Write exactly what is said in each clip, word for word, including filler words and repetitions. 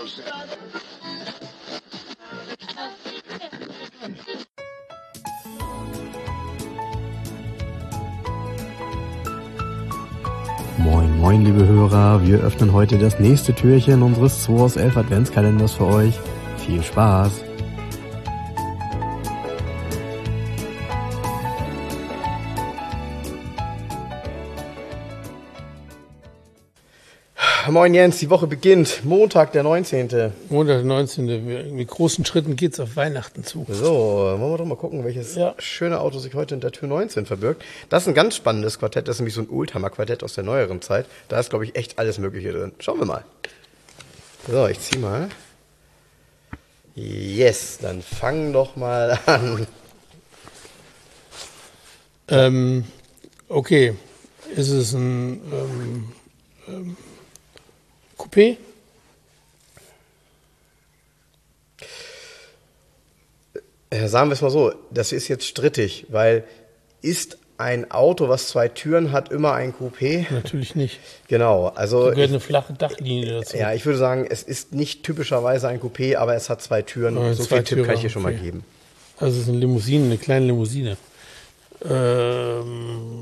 Moin, moin, liebe Hörer. Wir öffnen heute das nächste Türchen unseres zwei aus elf Adventskalenders für euch. Viel Spaß! Moin Jens, die Woche beginnt. Montag, der neunzehnte. Montag, der neunzehnte. Mit großen Schritten geht's auf Weihnachten zu. So, wollen wir doch mal gucken, welches ja. schöne Auto sich heute in der Tür neunzehn verbirgt. Das ist ein ganz spannendes Quartett. Das ist nämlich so ein Oldtimer-Quartett aus der neueren Zeit. Da ist, glaube ich, echt alles Mögliche drin. Schauen wir mal. So, ich zieh mal. Yes, dann fang doch mal an. Ähm, okay. Ist es ein ähm, ähm, Coupé? Ja, sagen wir es mal so, das ist jetzt strittig, weil ist ein Auto, was zwei Türen hat, immer ein Coupé? Natürlich nicht. Genau, also da gehört eine flache Dachlinie dazu. Ja, ich würde sagen, es ist nicht typischerweise ein Coupé, aber es hat zwei Türen. Ja, so zwei viel Tipp Türen, kann ich hier schon okay. mal geben. Also es ist eine Limousine, eine kleine Limousine. Ähm,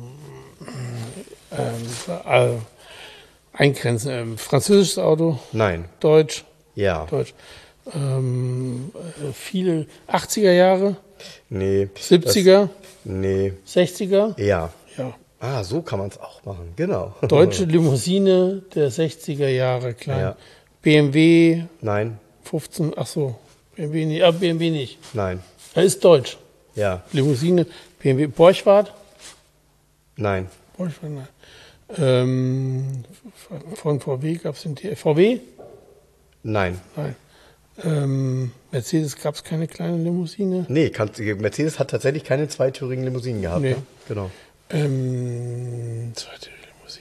ähm, äh, Eingrenzen. Ähm, französisches Auto? Nein. Deutsch? Ja. Deutsch. Ähm, äh, viele achtziger Jahre? Nee. siebziger? Das, nee. sechziger? Ja. Ja. Ah, so kann man es auch machen, genau. Deutsche Limousine der sechziger Jahre, klein. Ja. B M W? Nein. fünfzehn, ach so, B M W nicht, ah, B M W nicht. Nein. Er ist deutsch. Ja. Limousine, B M W, Borchardt? Nein. Borchardt, nein. Ähm, von V W gab es den T V W? Nein. Nein. Ähm, Mercedes gab es keine kleine Limousine? Nee, kann, Mercedes hat tatsächlich keine zweitürigen Limousinen gehabt. Nee. Ne? Genau. Ähm, zweitürige Limousine.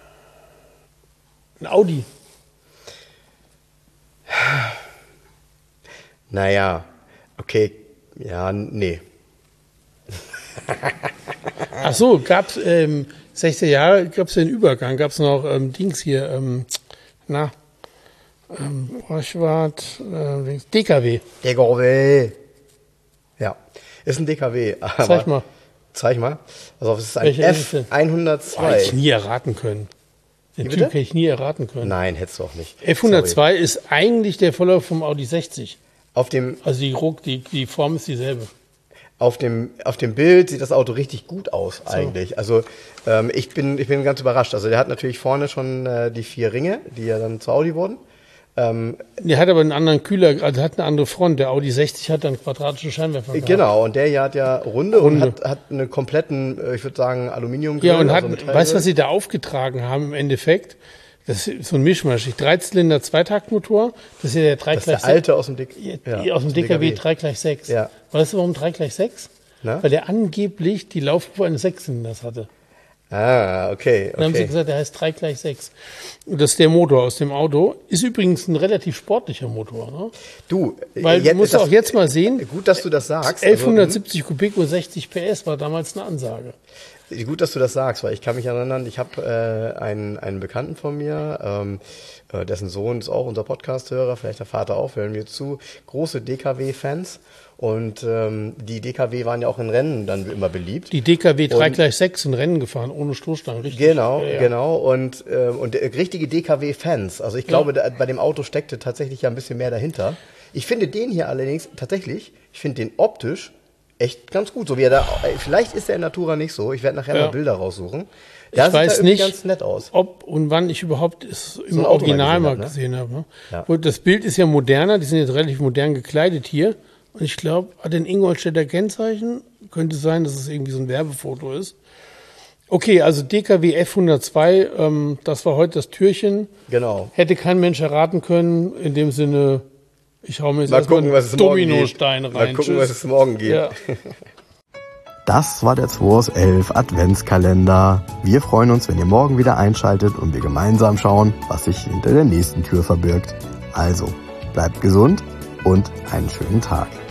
Ein Audi? Naja, okay. Ja, nee. Ach so, gab es ähm, sechziger Jahre, gab es den Übergang, gab es noch ähm, Dings hier, ähm, na, ähm, Borchardt, äh, D K W. D K W. Ja, ist ein D K W. Aber Zeig mal. Zeig mal. Also es ist ein Welche F ist hundertzwei. Oh, hätte ich nie erraten können. Den Wie Typ bitte? hätte ich nie erraten können. Nein, hättest du auch nicht. F hundertzwei Sorry. Ist eigentlich der Vorläufer vom Audi sechzig. Auf dem, Also die, Ruck, die, die Form ist dieselbe. auf dem, auf dem Bild sieht das Auto richtig gut aus So. eigentlich. Also ähm, ich, bin, ich bin ganz überrascht. Also der hat natürlich vorne schon äh, die vier Ringe, die ja dann zu Audi wurden. Ähm, Der hat aber einen anderen Kühler, also hat eine andere Front. Der Audi sechzig hat dann quadratische Scheinwerfer gehabt. Genau, und der hier hat ja runde, Runde. und hat, hat einen kompletten, äh, ich würde sagen, Aluminium. Ja, und hat, also Metall- weißt du, was sie da aufgetragen haben im Endeffekt? Das ist so ein Mischmasch. Dreizylinder Zweitaktmotor, das ist ja der drei Das ist gleich der alte aus dem, Dick, ja, ja, aus dem D K W drei gleich sechs. Ja. Weißt du, warum drei gleich sechs? Na? Weil der angeblich die Laufruhe eines Sechszylinders hatte. Ah, okay. Dann haben sie okay. gesagt, der heißt drei gleich sechs. Und das ist der Motor aus dem Auto. Ist übrigens ein relativ sportlicher Motor. Ne? Du, Weil jetzt du musst ist das- auch jetzt mal sehen, Gut, dass du das sagst. elfhundertsiebzig Kubik und sechzig P S war damals eine Ansage. Also, gut, dass du das sagst, weil ich kann mich erinnern, ich habe äh, einen, einen Bekannten von mir, ähm, äh, dessen Sohn ist auch unser Podcast-Hörer, vielleicht der Vater auch, hören wir zu, große D K W-Fans. Und ähm, die D K W waren ja auch in Rennen dann immer beliebt. Die D K W drei Und- gleich sechs sind Rennen gefahren, ohne Stoßstangen, richtig? Genau, Ja, ja. genau. Und, ähm, und äh, richtige D K W-Fans. Also ich glaube, da, bei dem Auto steckte tatsächlich ja ein bisschen mehr dahinter. Ich finde den hier allerdings tatsächlich, ich finde den optisch echt ganz gut. So wie er da, äh, vielleicht ist er in Natura nicht so. Ich werde nachher Ja. mal Bilder raussuchen. Da Ich sieht weiß er irgendwie nicht, ganz nett aus. ob und wann ich überhaupt es im ein Auto Original mal mal gesehen gesehen hab, ne? habe. Ja. Und das Bild ist ja moderner, die sind jetzt relativ modern gekleidet hier. Und ich glaube, hat ein Ingolstädter Kennzeichen. Könnte sein, dass es irgendwie so ein Werbefoto ist. Okay, also D K W F hundertzwei, ähm, das war heute das Türchen. Genau. Hätte kein Mensch erraten können. In dem Sinne, ich hau mir jetzt Mal erstmal gucken, einen was es morgen geht. Dominostein rein. Mal gucken, Tschüss. was es morgen geht. Ja. Das war der zwei aus elf Adventskalender. Wir freuen uns, wenn ihr morgen wieder einschaltet und wir gemeinsam schauen, was sich hinter der nächsten Tür verbirgt. Also, bleibt gesund und einen schönen Tag.